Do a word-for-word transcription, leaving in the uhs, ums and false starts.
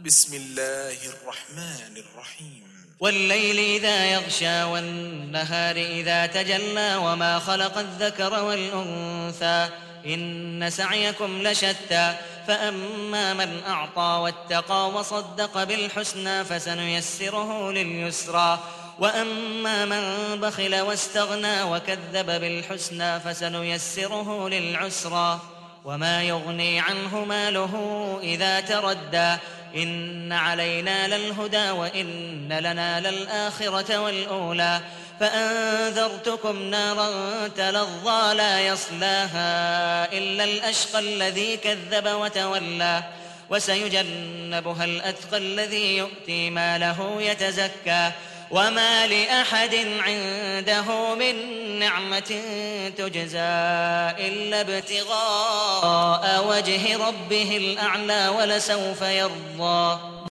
بسم الله الرحمن الرحيم والليل إذا يغشى والنهار إذا تجلى وما خلق الذكر والأنثى إن سعيكم لشتى فأما من أعطى واتقى وصدق بالحسنى فسنيسره لليسرى وأما من بخل واستغنى وكذب بالحسنى فسنيسره للعسرى وما يغني عنه ماله إذا تردى إن علينا للهدى وإن لنا للآخرة والأولى فأنذرتكم نارا تلظى لا يصلاها إلا الأشقى الذي كذب وتولى وسيجنبها الأتقى الذي يؤتي ماله يتزكى وما لأحد عنده من نعمة تجزى إلا ابتغاء وجه ربه الأعلى ولسوف يرضى.